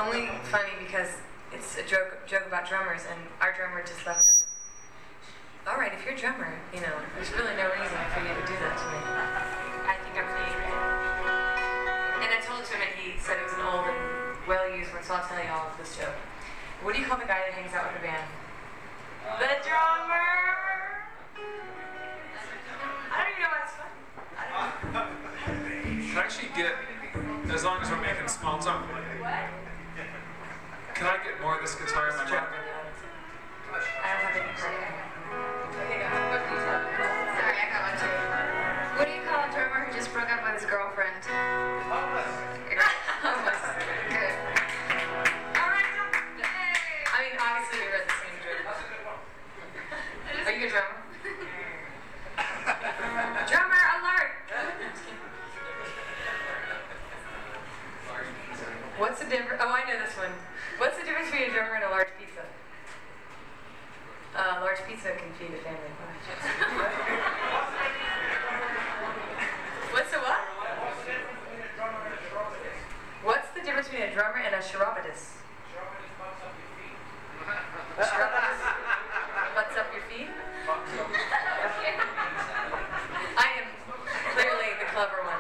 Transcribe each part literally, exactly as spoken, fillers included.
only funny because it's a joke joke about drummers, and our drummer just left us. All right, if you're a drummer, you know, there's really no reason for you to do that to me. I think I'm pretty great. And I told it to him, and he said it was an old and well-used word, so I'll tell you all of this joke. What do you call the guy that hangs out with the band? The drummer! I don't even know why it's funny. I don't know. Can I actually get, as long as we're making small talk, can I get more of this guitar in my mouth? I don't have any credit. Sorry, I got one too. What do you call a drummer who just broke up with his girlfriend? Homeless. Homeless. Good. All right. Hey. I mean, obviously we read the same joke. Are you a drummer? Drummer alert! What's the difference? Oh, I know this one. What's the difference between a drummer and a large pizza? Uh, a large pizza can feed a family of five. What's the what? What's the difference between a drummer and a chiropodist? Chiropodist butts up your feet? I am clearly the clever one.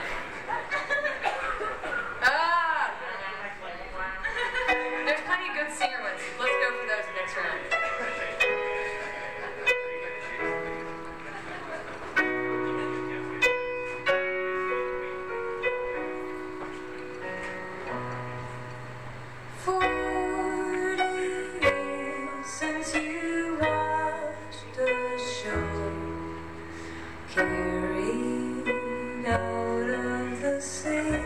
Ah! There's plenty of good singer ones. Let's go for those next round. Since you watched the show carried out of the sea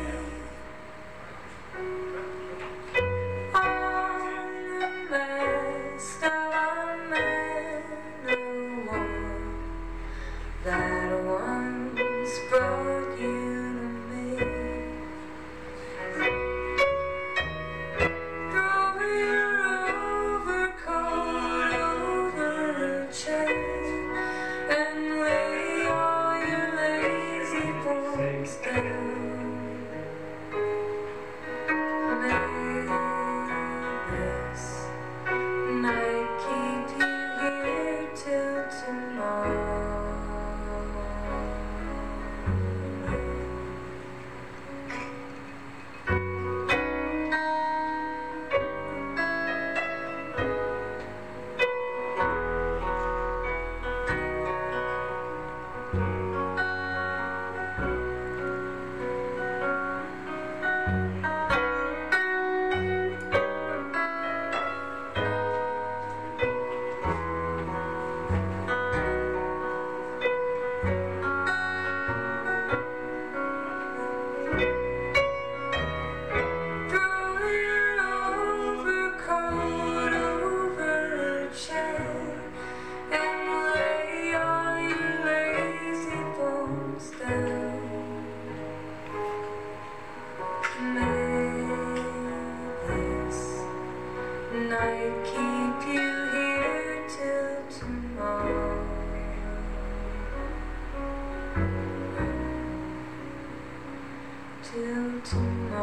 on the mast of a man of war that once brought you to me. Throw your overcoat over a chair and lay all your lazy bones down. May this night keep you here till tomorrow. Night keep you here till tomorrow. Till tomorrow.